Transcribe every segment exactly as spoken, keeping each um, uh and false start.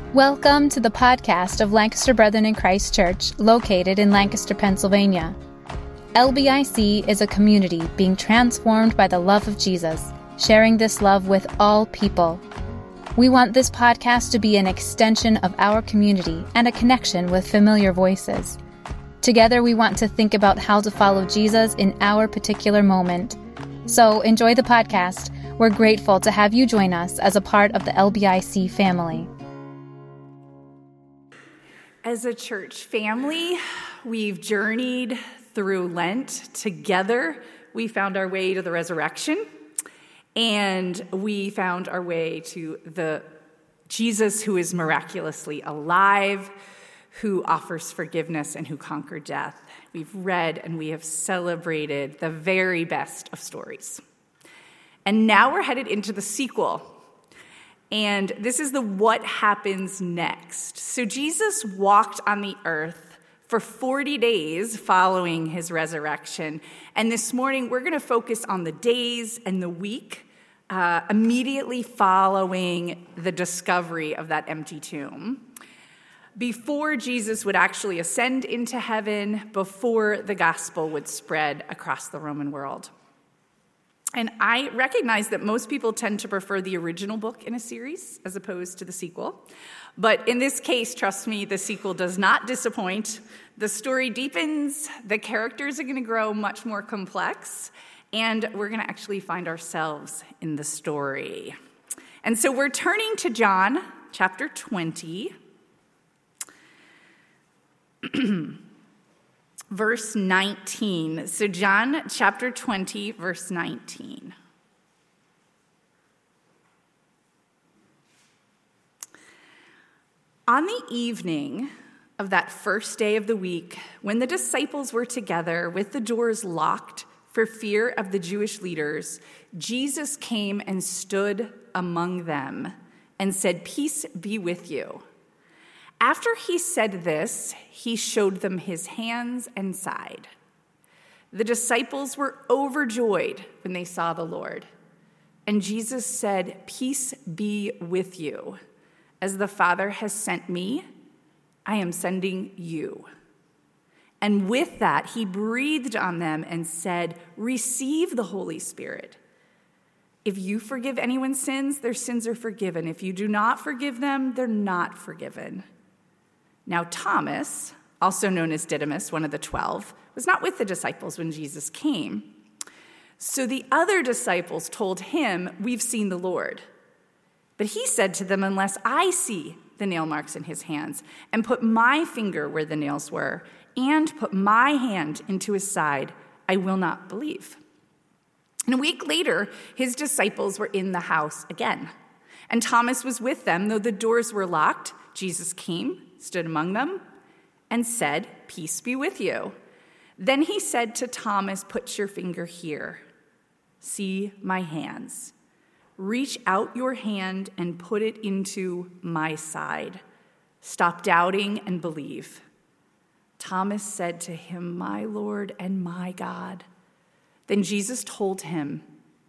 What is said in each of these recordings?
Welcome to the podcast of Lancaster Brethren in Christ Church, located in Lancaster, Pennsylvania. L B I C is a community being transformed by the love of Jesus, sharing this love with all people. We want this podcast to be an extension of our community and a connection with familiar voices. Together, we want to think about how to follow Jesus in our particular moment. So enjoy the podcast. We're grateful to have you join us as a part of the L B I C family. As a church family, we've journeyed through Lent together. We found our way to the resurrection, and we found our way to the Jesus who is miraculously alive, who offers forgiveness, and who conquered death. We've read and we have celebrated the very best of stories. And now we're headed into the sequel. And this is the what happens next. So Jesus walked on the earth for forty days following his resurrection. And this morning, we're going to focus on the days and the week uh, immediately following the discovery of that empty tomb, before Jesus would actually ascend into heaven, before the gospel would spread across the Roman world. And I recognize that most people tend to prefer the original book in a series as opposed to the sequel. But in this case, trust me, the sequel does not disappoint. The story deepens, the characters are going to grow much more complex, and we're going to actually find ourselves in the story. And so we're turning to John chapter twenty. Verse nineteen. So John chapter twenty, verse nineteen. On the evening of that first day of the week, when the disciples were together with the doors locked for fear of the Jewish leaders, Jesus came and stood among them and said, "Peace be with you." After he said this, he showed them his hands and side. The disciples were overjoyed when they saw the Lord. And Jesus said, "Peace be with you. As the Father has sent me, I am sending you." And with that, he breathed on them and said, "Receive the Holy Spirit. If you forgive anyone's sins, their sins are forgiven. If you do not forgive them, they're not forgiven." Now Thomas, also known as Didymus, one of the twelve, was not with the disciples when Jesus came. So the other disciples told him, "We've seen the Lord." But he said to them, "Unless I see the nail marks in his hands, and put my finger where the nails were, and put my hand into his side, I will not believe." And a week later, his disciples were in the house again. And Thomas was with them, though the doors were locked. Jesus came, stood among them, and said, "Peace be with you." Then he said to Thomas, "Put your finger here. See my hands. Reach out your hand and put it into my side. Stop doubting and believe." Thomas said to him, "My Lord and my God." Then Jesus told him,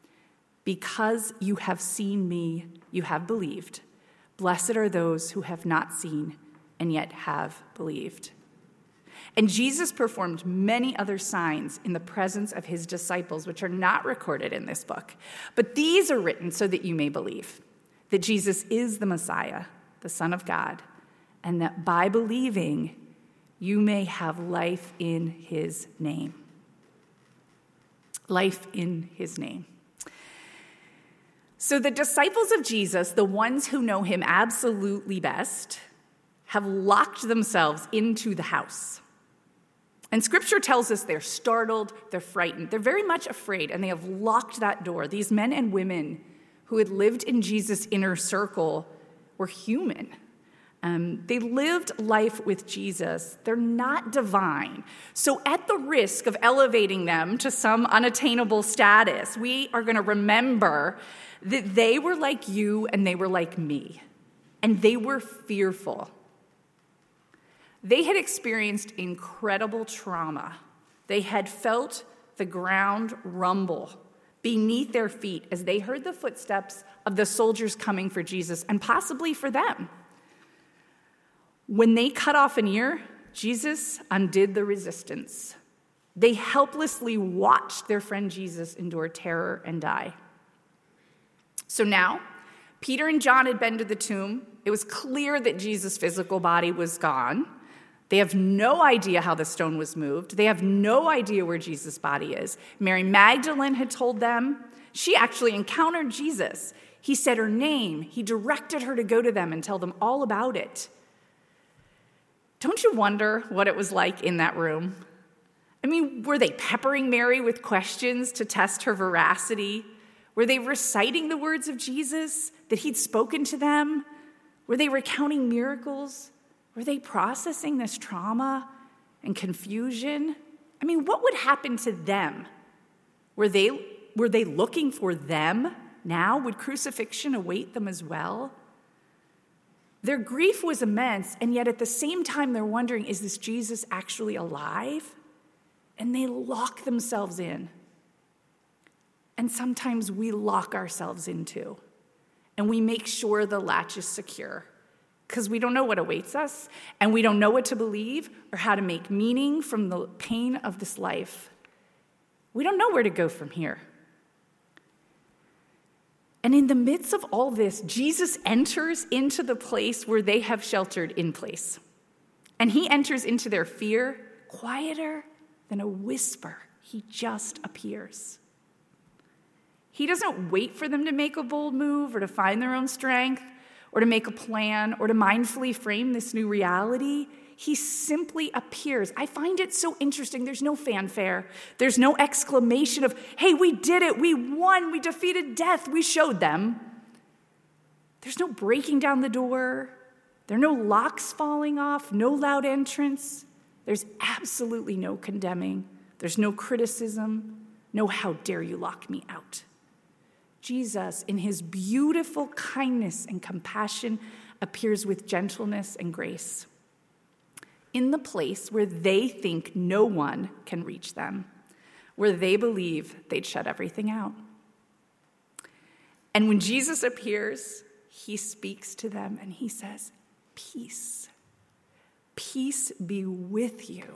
"Because you have seen me, you have believed. Blessed are those who have not seen and yet have believed." And Jesus performed many other signs in the presence of his disciples, which are not recorded in this book. But these are written so that you may believe that Jesus is the Messiah, the Son of God, and that by believing, you may have life in his name. Life in his name. So the disciples of Jesus, the ones who know him absolutely best, have locked themselves into the house. And scripture tells us they're startled, they're frightened, they're very much afraid, and they have locked that door. These men and women who had lived in Jesus' inner circle were human. Um, they lived life with Jesus. They're not divine. So at the risk of elevating them to some unattainable status, we are going to remember that they were like you and they were like me, and they were fearful. They had experienced incredible trauma. They had felt the ground rumble beneath their feet as they heard the footsteps of the soldiers coming for Jesus and possibly for them. When they cut off an ear, Jesus undid the resistance. They helplessly watched their friend Jesus endure terror and die. So now, Peter and John had been to the tomb. It was clear that Jesus' physical body was gone. They have no idea how the stone was moved. They have no idea where Jesus' body is. Mary Magdalene had told them. She actually encountered Jesus. He said her name. He directed her to go to them and tell them all about it. Don't you wonder what it was like in that room? I mean, were they peppering Mary with questions to test her veracity? Were they reciting the words of Jesus that he'd spoken to them? Were they recounting miracles? Were they processing this trauma and confusion? I mean, what would happen to them? Were they, were they looking for them now? Would crucifixion await them as well? Their grief was immense, and yet at the same time they're wondering, is this Jesus actually alive? And they lock themselves in. And sometimes we lock ourselves in too. And we make sure the latch is secure because we don't know what awaits us, and we don't know what to believe or how to make meaning from the pain of this life. We don't know where to go from here. And in the midst of all this, Jesus enters into the place where they have sheltered in place. And he enters into their fear, quieter than a whisper. He just appears. He doesn't wait for them to make a bold move or to find their own strength or to make a plan or to mindfully frame this new reality. He simply appears. I find it so interesting. There's no fanfare. There's no exclamation of, hey, we did it. We won. We defeated death. We showed them. There's no breaking down the door. There are no locks falling off, no loud entrance. There's absolutely no condemning. There's no criticism. No, how dare you lock me out. Jesus, in his beautiful kindness and compassion, appears with gentleness and grace in the place where they think no one can reach them, where they believe they'd shut everything out. And when Jesus appears, he speaks to them and he says, peace, peace be with you.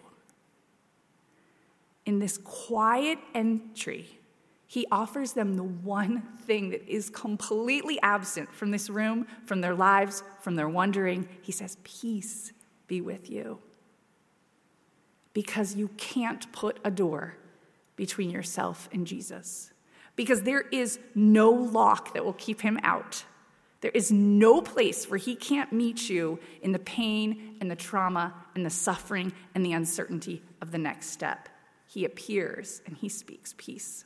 In this quiet entry, he offers them the one thing that is completely absent from this room, from their lives, from their wondering. He says, peace be with you. Because you can't put a door between yourself and Jesus. Because there is no lock that will keep him out. There is no place where he can't meet you in the pain and the trauma and the suffering and the uncertainty of the next step. He appears and he speaks peace.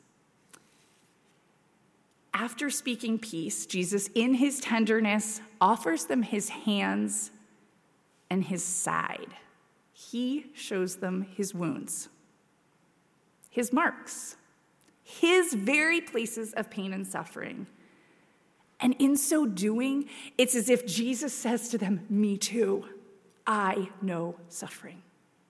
After speaking peace, Jesus, in his tenderness, offers them his hands and his side. He shows them his wounds, his marks, his very places of pain and suffering. And in so doing, it's as if Jesus says to them, me too, I know suffering.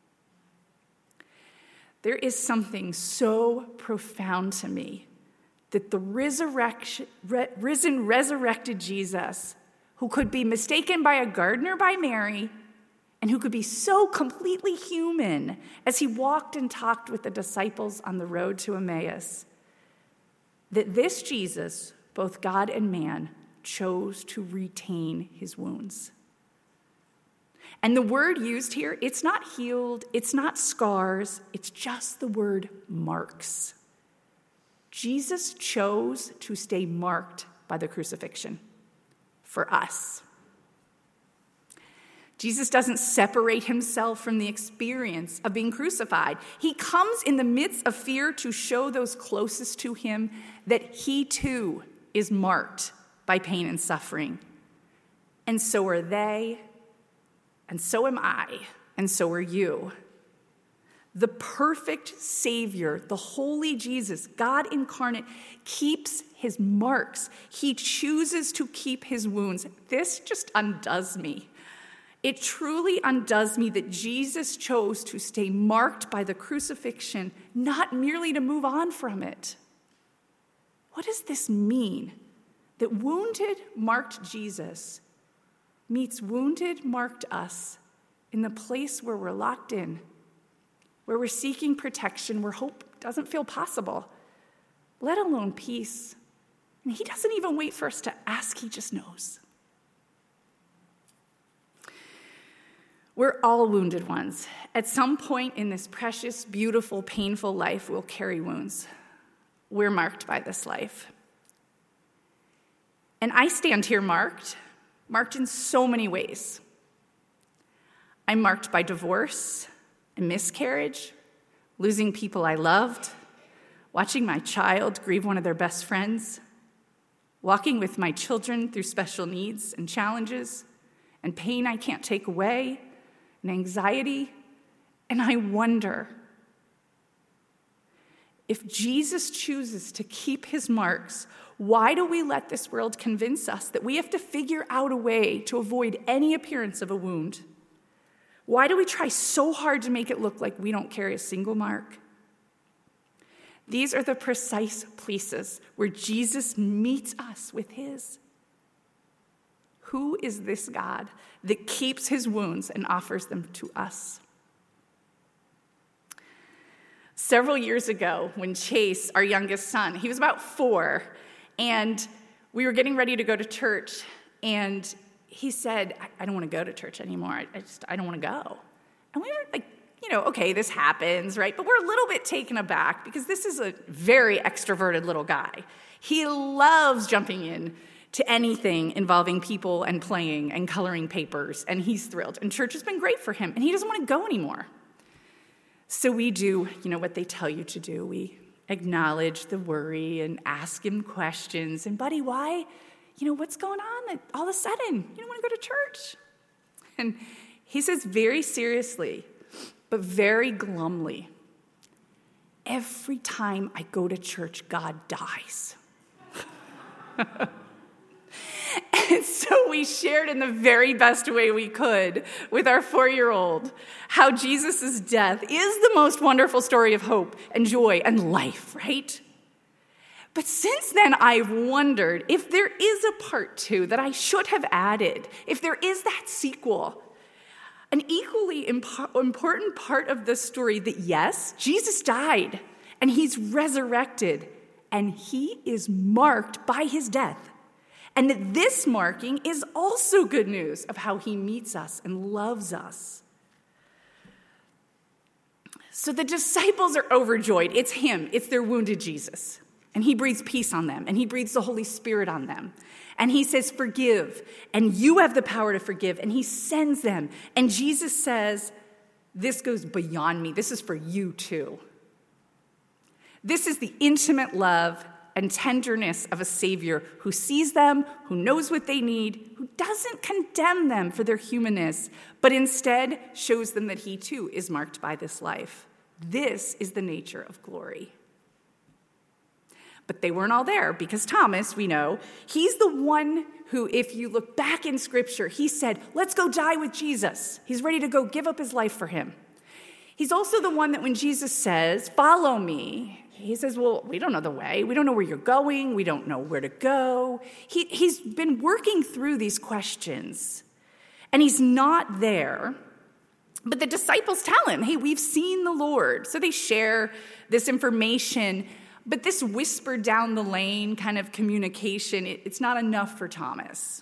There is something so profound to me that the resurrection, re, risen, resurrected Jesus, who could be mistaken by a gardener by Mary, and who could be so completely human as he walked and talked with the disciples on the road to Emmaus, that this Jesus, both God and man, chose to retain his wounds. And the word used here, it's not healed, it's not scars, it's just the word marks. Jesus chose to stay marked by the crucifixion for us. Jesus doesn't separate himself from the experience of being crucified. He comes in the midst of fear to show those closest to him that he too is marked by pain and suffering. And so are they, and so am I, and so are you. The perfect Savior, the holy Jesus, God incarnate, keeps his marks. He chooses to keep his wounds. This just undoes me. It truly undoes me that Jesus chose to stay marked by the crucifixion, not merely to move on from it. What does this mean? That wounded, marked Jesus meets wounded, marked us in the place where we're locked in, where we're seeking protection, where hope doesn't feel possible, let alone peace. And he doesn't even wait for us to ask, he just knows. We're all wounded ones. At some point in this precious, beautiful, painful life, we'll carry wounds. We're marked by this life. And I stand here marked, marked in so many ways. I'm marked by divorce and miscarriage, losing people I loved, watching my child grieve one of their best friends, walking with my children through special needs and challenges and pain I can't take away, and anxiety. And I wonder, if Jesus chooses to keep his marks, why do we let this world convince us that we have to figure out a way to avoid any appearance of a wound? Why do we try so hard to make it look like we don't carry a single mark? These are the precise places where Jesus meets us with his. Who is this God that keeps his wounds and offers them to us? Several years ago, when Chase, our youngest son, he was about four, and we were getting ready to go to church, and he said, I, I don't want to go to church anymore. I, I just, I don't want to go. And we were like, you know, okay, this happens, right? But we're a little bit taken aback because this is a very extroverted little guy. He loves jumping in to anything involving people and playing and coloring papers, and he's thrilled. And church has been great for him, and he doesn't want to go anymore. So we do, you know, what they tell you to do. We acknowledge the worry and ask him questions. And, buddy, why? You know, what's going on that all of a sudden you don't want to go to church? And he says very seriously, but very glumly, every time I go to church, God dies. And so we shared in the very best way we could with our four-year-old how Jesus' death is the most wonderful story of hope and joy and life, right? But since then, I've wondered if there is a part two that I should have added, if there is that sequel. An equally impo- important part of the story that, yes, Jesus died, and he's resurrected, and he is marked by his death. And that this marking is also good news of how he meets us and loves us. So the disciples are overjoyed. It's him. It's their wounded Jesus. And he breathes peace on them. And he breathes the Holy Spirit on them. And he says, forgive. And you have the power to forgive. And he sends them. And Jesus says, this goes beyond me. This is for you too. This is the intimate love and tenderness of a Savior who sees them, who knows what they need, who doesn't condemn them for their humanness, but instead shows them that he too is marked by this life. This is the nature of glory. But they weren't all there because Thomas, we know, he's the one who, if you look back in Scripture, he said, let's go die with Jesus. He's ready to go give up his life for him. He's also the one that when Jesus says, follow me, he says, well, we don't know the way. We don't know where you're going. We don't know where to go. He, he's been working through these questions, and he's not there. But the disciples tell him, hey, we've seen the Lord. So they share this information, but this whisper down the lane kind of communication, it, it's not enough for Thomas.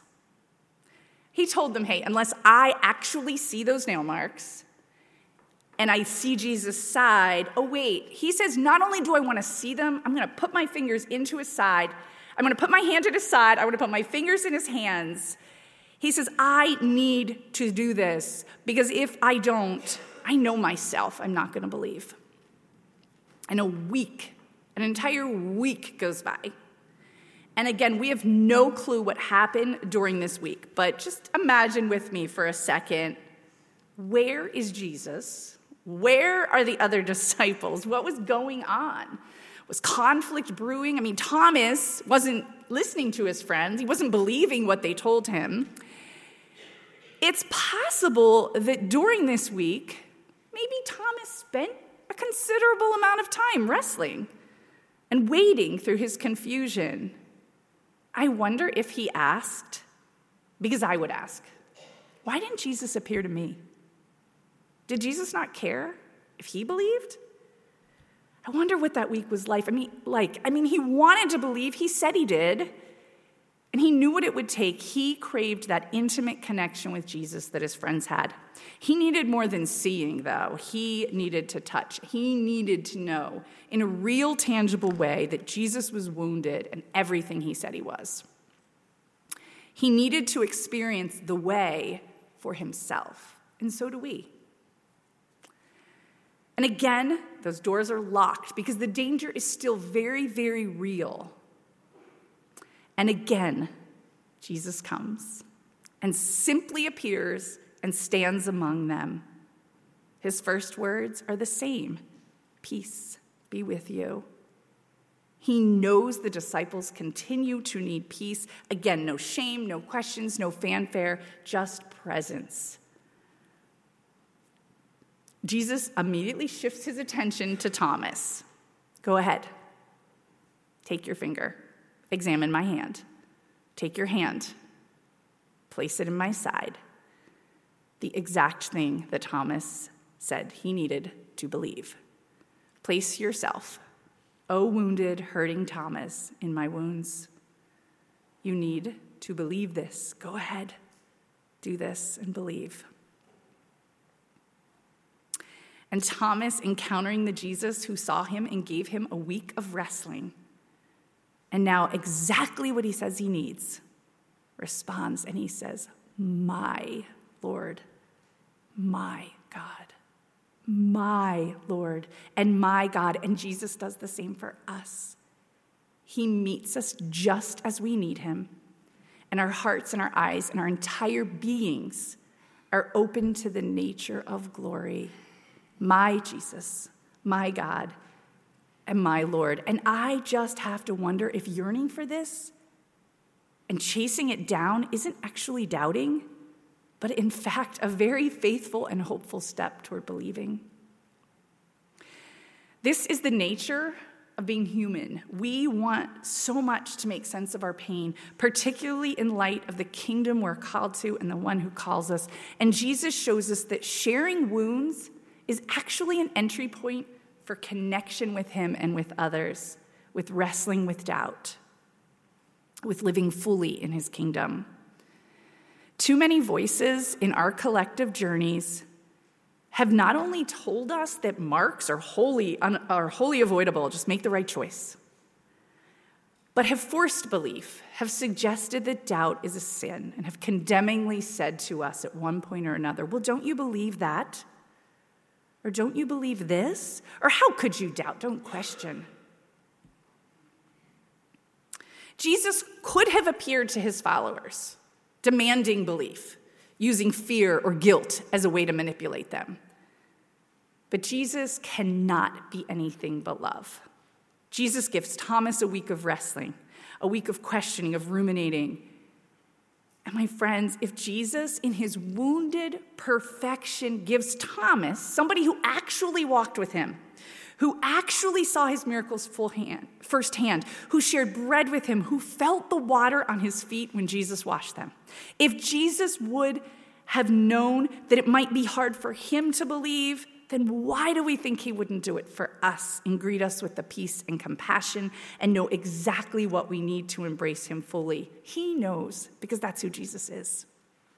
He told them, hey, unless I actually see those nail marks, and I see Jesus' side, oh, wait, he says, not only do I want to see them, I'm going to put my fingers into his side. I'm going to put my hand at his side. I'm going to put my fingers in his hands. He says, I need to do this because if I don't, I know myself, I'm not going to believe. And a week, an entire week goes by. And again, we have no clue what happened during this week, but just imagine with me for a second, where is Jesus? Where are the other disciples? What was going on? Was conflict brewing? I mean, Thomas wasn't listening to his friends. He wasn't believing what they told him. It's possible that during this week, maybe Thomas spent a considerable amount of time wrestling and wading through his confusion. I wonder if he asked, because I would ask, why didn't Jesus appear to me? Did Jesus not care if he believed? I wonder what that week was like. I mean, like, I mean, he wanted to believe. He said he did. And he knew what it would take. He craved that intimate connection with Jesus that his friends had. He needed more than seeing, though. He needed to touch. He needed to know in a real, tangible way that Jesus was wounded and everything he said he was. He needed to experience the way for himself. And so do we. And again, those doors are locked because the danger is still very, very real. And again, Jesus comes and simply appears and stands among them. His first words are the same: peace be with you. He knows the disciples continue to need peace. Again, no shame, no questions, no fanfare, just presence. Jesus immediately shifts his attention to Thomas. Go ahead. Take your finger. Examine my hand. Take your hand. Place it in my side. The exact thing that Thomas said he needed to believe. Place yourself, O wounded, hurting Thomas, in my wounds. You need to believe this. Go ahead. Do this and believe. And Thomas, encountering the Jesus who saw him and gave him a week of wrestling, and now exactly what he says he needs, responds and he says, my Lord, my God, my Lord, and my God. And Jesus does the same for us. He meets us just as we need him, and our hearts and our eyes and our entire beings are open to the nature of glory. My Jesus, my God, and my Lord. And I just have to wonder if yearning for this and chasing it down isn't actually doubting, but in fact a very faithful and hopeful step toward believing. This is the nature of being human. We want so much to make sense of our pain, particularly in light of the kingdom we're called to and the one who calls us. And Jesus shows us that sharing wounds is actually an entry point for connection with him and with others, with wrestling with doubt, with living fully in his kingdom. Too many voices in our collective journeys have not only told us that marks are wholly, are wholly avoidable, just make the right choice, but have forced belief, have suggested that doubt is a sin, and have condemningly said to us at one point or another, well, don't you believe that? Or don't you believe this? Or how could you doubt? Don't question. Jesus could have appeared to his followers, demanding belief, using fear or guilt as a way to manipulate them. But Jesus cannot be anything but love. Jesus gives Thomas a week of wrestling, a week of questioning, of ruminating. And my friends, if Jesus, in his wounded perfection, gives Thomas, somebody who actually walked with him, who actually saw his miracles full hand, firsthand, who shared bread with him, who felt the water on his feet when Jesus washed them, if Jesus would have known that it might be hard for him to believe, then why do we think he wouldn't do it for us and greet us with the peace and compassion and know exactly what we need to embrace him fully? He knows, because that's who Jesus is.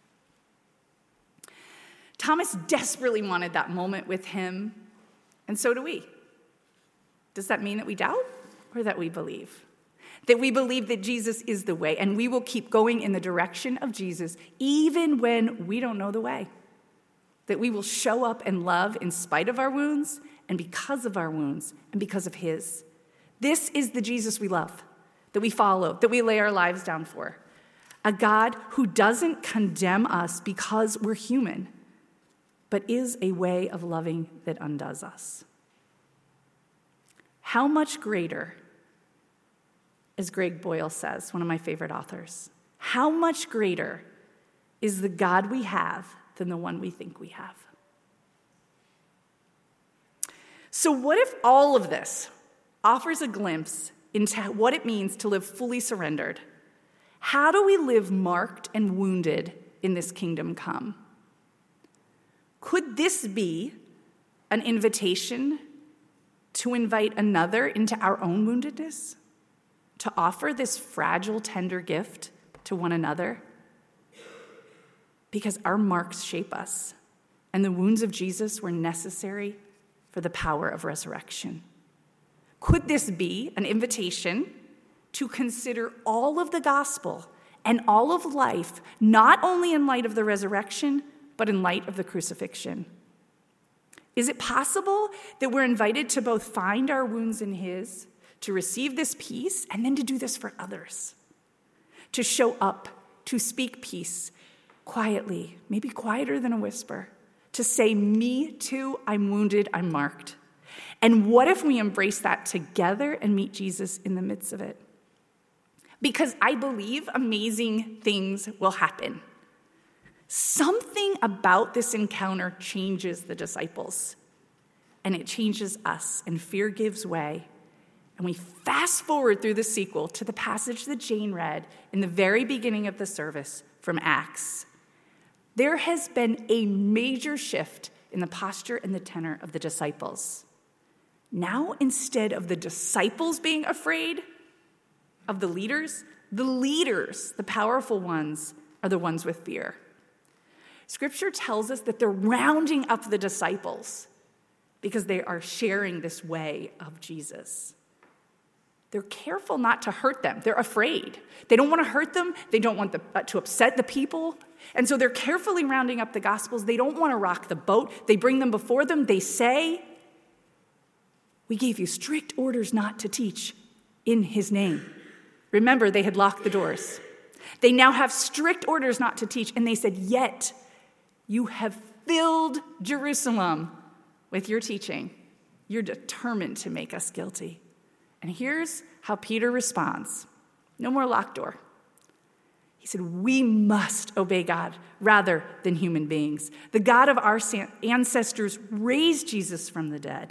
Thomas desperately wanted that moment with him, and so do we. Does that mean that we doubt or that we believe? That we believe that Jesus is the way, and we will keep going in the direction of Jesus even when we don't know the way. That we will show up and love in spite of our wounds and because of our wounds and because of his. This is the Jesus we love, that we follow, that we lay our lives down for. A God who doesn't condemn us because we're human, but is a way of loving that undoes us. How much greater, as Greg Boyle says, one of my favorite authors, how much greater is the God we have than the one we think we have? So what if all of this offers a glimpse into what it means to live fully surrendered? How do we live marked and wounded in this kingdom come? Could this be an invitation to invite another into our own woundedness? To offer this fragile, tender gift to one another? Because our marks shape us, and the wounds of Jesus were necessary for the power of resurrection. Could this be an invitation to consider all of the gospel and all of life, not only in light of the resurrection, but in light of the crucifixion? Is it possible that we're invited to both find our wounds in his, to receive this peace, and then to do this for others? To show up, to speak peace quietly, maybe quieter than a whisper, to say, me too, I'm wounded, I'm marked. And what if we embrace that together and meet Jesus in the midst of it? Because I believe amazing things will happen. Something about this encounter changes the disciples, and it changes us, and fear gives way. And we fast forward through the sequel to the passage that Jane read in the very beginning of the service from Acts. There has been a major shift in the posture and the tenor of the disciples. Now, instead of the disciples being afraid of the leaders, the leaders, the powerful ones, are the ones with fear. Scripture tells us that they're rounding up the disciples because they are sharing this way of Jesus. They're careful not to hurt them. They're afraid. They don't want to hurt them. They don't want the, uh, to upset the people. And so they're carefully rounding up the Gospels. They don't want to rock the boat. They bring them before them. They say, we gave you strict orders not to teach in his name. Remember, they had locked the doors. They now have strict orders not to teach. And they said, yet you have filled Jerusalem with your teaching. You're determined to make us guilty. And here's how Peter responds. No more locked door. He said, we must obey God rather than human beings. The God of our ancestors raised Jesus from the dead.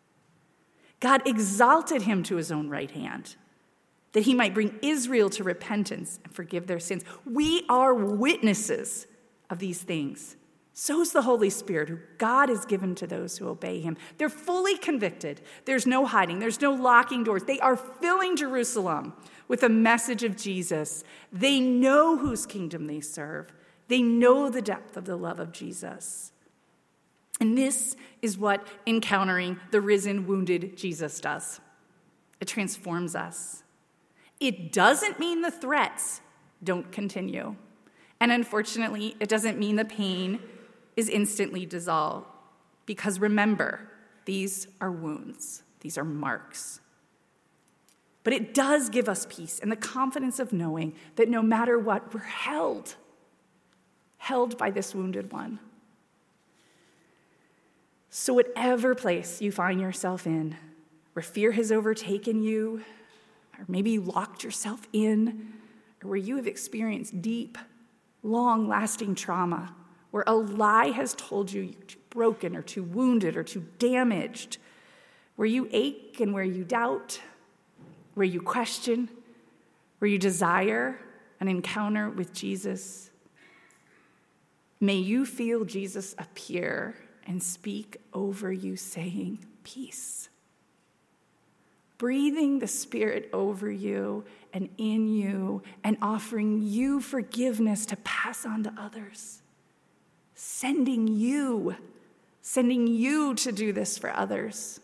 God exalted him to his own right hand, that he might bring Israel to repentance and forgive their sins. We are witnesses of these things. So is the Holy Spirit, who God has given to those who obey him. They're fully convicted. There's no hiding. There's no locking doors. They are filling Jerusalem with a message of Jesus. They know whose kingdom they serve. They know the depth of the love of Jesus. And this is what encountering the risen, wounded Jesus does. It transforms us. It doesn't mean the threats don't continue. And unfortunately, it doesn't mean the pain is instantly dissolved. Because remember, these are wounds. These are marks. But it does give us peace and the confidence of knowing that no matter what, we're held. Held by this wounded one. So whatever place you find yourself in, where fear has overtaken you, or maybe you locked yourself in, or where you have experienced deep, long-lasting trauma, where a lie has told you you're too broken or too wounded or too damaged, where you ache and where you doubt, where you question, where you desire an encounter with Jesus, may you feel Jesus appear and speak over you, saying, peace. Breathing the Spirit over you and in you and offering you forgiveness to pass on to others. Sending you, sending you to do this for others.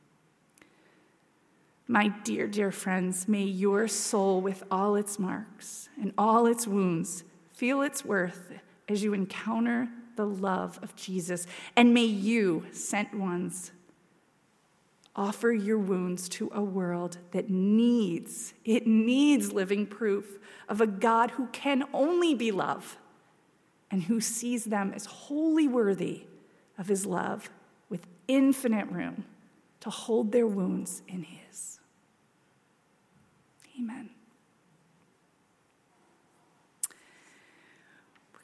My dear, dear friends, may your soul with all its marks and all its wounds feel its worth as you encounter the love of Jesus. And may you, sent ones, offer your wounds to a world that needs, it needs living proof of a God who can only be love and who sees them as wholly worthy of his love with infinite room to hold their wounds in his. Amen.